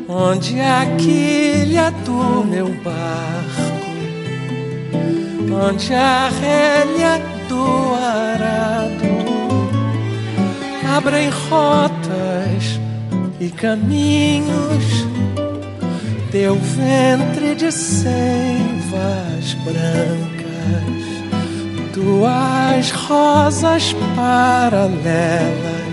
onde a quilha do meu barco, onde a rédea do arado abrem rotas e caminhos, teu ventre de seivas brancas, tuas rosas paralelas